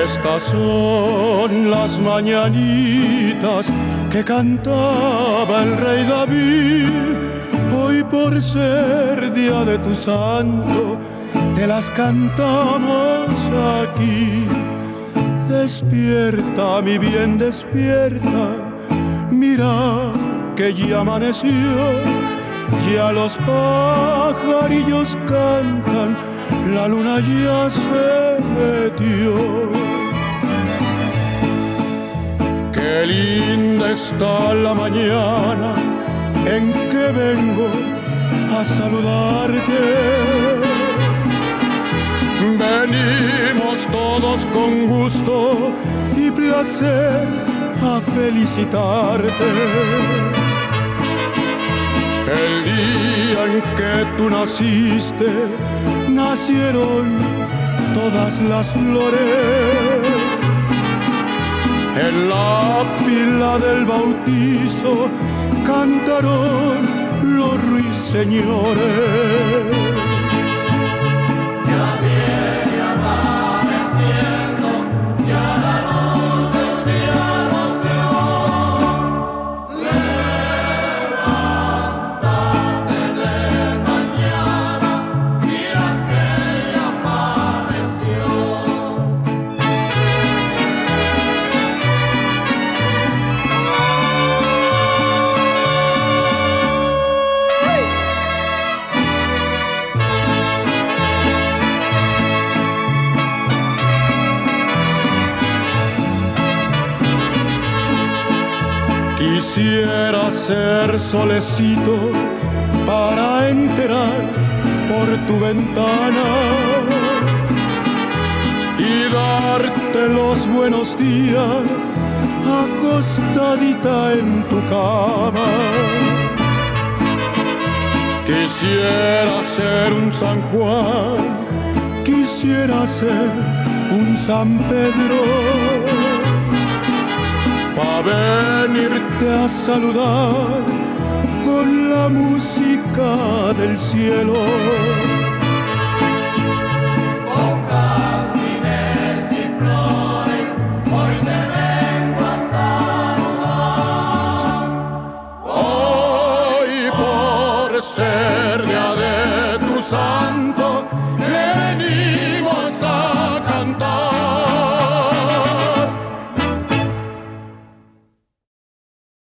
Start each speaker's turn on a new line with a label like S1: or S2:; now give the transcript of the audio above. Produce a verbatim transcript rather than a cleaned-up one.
S1: Estas son las mañanitas que cantaba el rey David. Hoy por ser día de tu santo, te las cantamos aquí. Despierta, mi bien, despierta, mira que ya amaneció, ya los pajarillos cantan, la luna ya se metió. Qué linda está la mañana en que vengo a saludarte. Venimos todos con gusto y placer a felicitarte. El día en que tú naciste, nacieron todas las flores. En la pila del bautizo cantaron los ruiseñores.
S2: Ya viene amaneciendo, ya la luz del día nació. Levántate de mañana, mira que ya amaneció.
S1: Quisiera ser solecito para entrar por tu ventana y darte los buenos días acostadita en tu cama. Quisiera ser un San Juan, quisiera ser un San Pedro, pa' venirte a saludar con la música del cielo.
S2: Con jazmines y flores, hoy te vengo a saludar.
S1: Hoy por ser